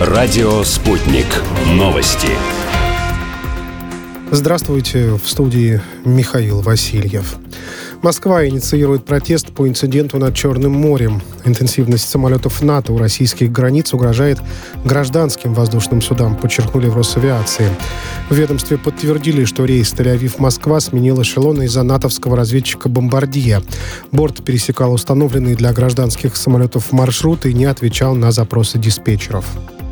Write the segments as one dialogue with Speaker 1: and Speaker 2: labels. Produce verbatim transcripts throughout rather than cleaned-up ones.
Speaker 1: Радио «Спутник». Новости.
Speaker 2: Здравствуйте, в студии Михаил Васильев. Москва инициирует протест по инциденту над Черным морем. Интенсивность самолетов НАТО у российских границ угрожает гражданским воздушным судам, подчеркнули в Росавиации. В ведомстве подтвердили, что рейс Тель-Авив-Москва сменил эшелон из-за натовского разведчика «Бомбардье». Борт пересекал установленные для гражданских самолетов маршруты и не отвечал на запросы диспетчеров.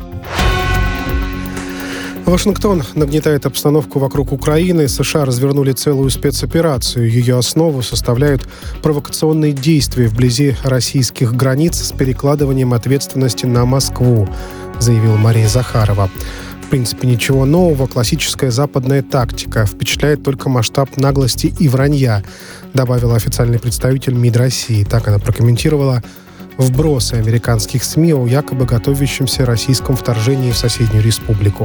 Speaker 2: Вашингтон нагнетает обстановку вокруг Украины. США развернули целую спецоперацию. Ее основу составляют провокационные действия вблизи российских границ с перекладыванием ответственности на Москву, заявила Мария Захарова. В принципе, ничего нового. Классическая западная тактика. Впечатляет только масштаб наглости и вранья, добавила официальный представитель МИД России. Так она прокомментировала вбросы американских СМИ о якобы готовящемся российском вторжении в соседнюю республику.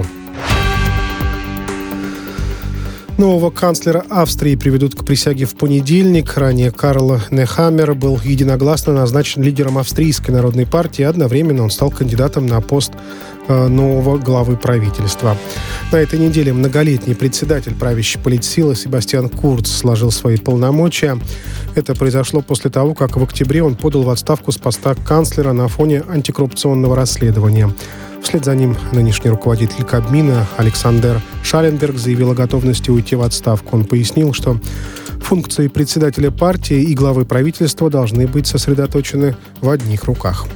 Speaker 2: Нового канцлера Австрии приведут к присяге в понедельник. Ранее Карл Нехаммер был единогласно назначен лидером Австрийской народной партии, и одновременно он стал кандидатом на пост э, нового главы правительства. На этой неделе многолетний председатель правящей политсилы Себастьян Курц сложил свои полномочия. Это произошло после того, как в октябре он подал в отставку с поста канцлера на фоне антикоррупционного расследования. Вслед за ним нынешний руководитель Кабмина Александр Шалленберг заявил о готовности уйти в отставку. Он пояснил, что функции председателя партии и главы правительства должны быть сосредоточены в одних руках.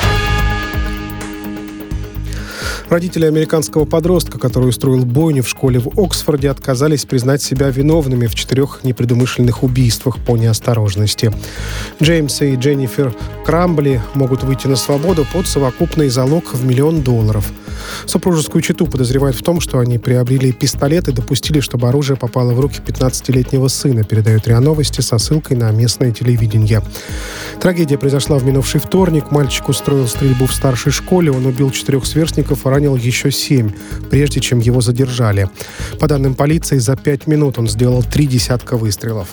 Speaker 2: Родители американского подростка, который устроил бойню в школе в Оксфорде, отказались признать себя виновными в четырех непредумышленных убийствах по неосторожности. Джеймс и Дженнифер Крамбли могут выйти на свободу под совокупный залог в миллион долларов. Супружескую чету подозревают в том, что они приобрели пистолет и допустили, чтобы оружие попало в руки пятнадцатилетнего сына, передает РИА Новости со ссылкой на местное телевидение. Трагедия произошла в минувший вторник. Мальчик устроил стрельбу в старшей школе. Он убил четырех сверстников и ранил еще семь, прежде чем его задержали. По данным полиции, за пять минут он сделал три десятка выстрелов.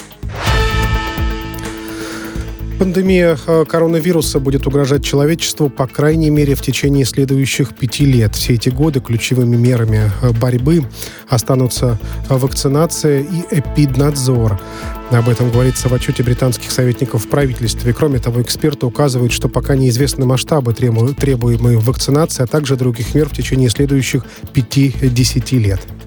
Speaker 2: Пандемия коронавируса будет угрожать человечеству, по крайней мере, в течение следующих пяти лет. Все эти годы ключевыми мерами борьбы останутся вакцинация и эпиднадзор. Об этом говорится в отчете британских советников в правительстве. Кроме того, эксперты указывают, что пока неизвестны масштабы требуемой вакцинации, а также других мер в течение следующих пяти-десяти лет.